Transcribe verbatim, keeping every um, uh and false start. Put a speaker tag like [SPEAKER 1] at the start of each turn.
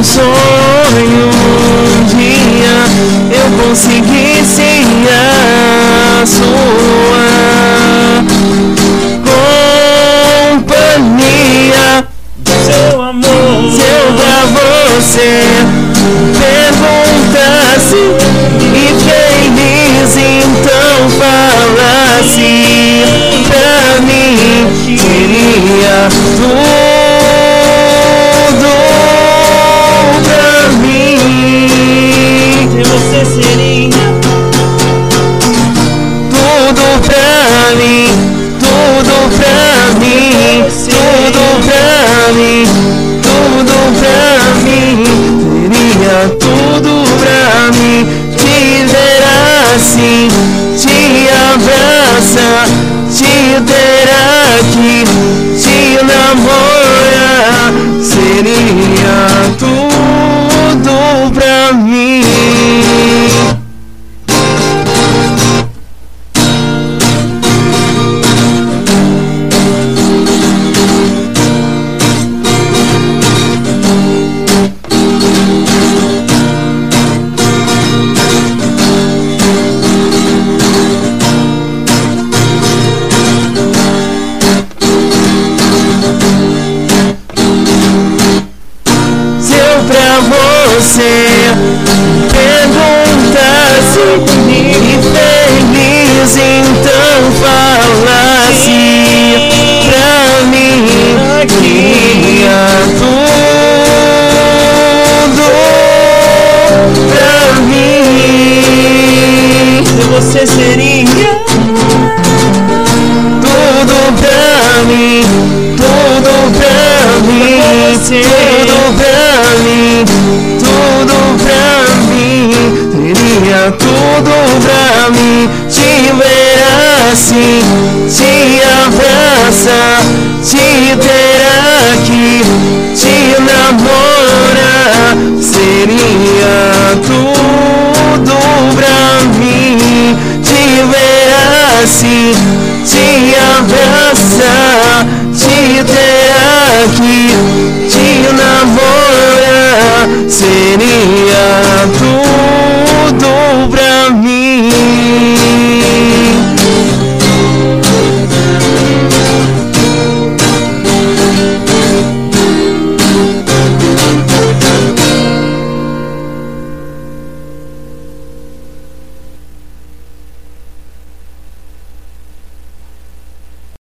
[SPEAKER 1] sonho um dia eu conseguisse a sua companhia.
[SPEAKER 2] Seu amor,
[SPEAKER 1] se eu pra você perguntasse e feliz então falasse pra mim, queria tudo pra mim.
[SPEAKER 2] se você seria
[SPEAKER 1] Tudo pra mim, tudo pra mim, tudo pra mim, tudo pra mim. Teria tudo pra mim, te ver assim, te abraçar, te ter aqui, te namorar. Seria tudo pra mim. Você perguntasse e feliz então falasse pra mim, queria tudo pra mim.
[SPEAKER 2] se você seria
[SPEAKER 1] Tudo pra mim, tudo pra mim, tudo pra mim, tudo pra mim. Teria tudo pra mim, te ver assim, te abraçar, te ter aqui, te namorar. Seria tudo pra mim, te ver assim, te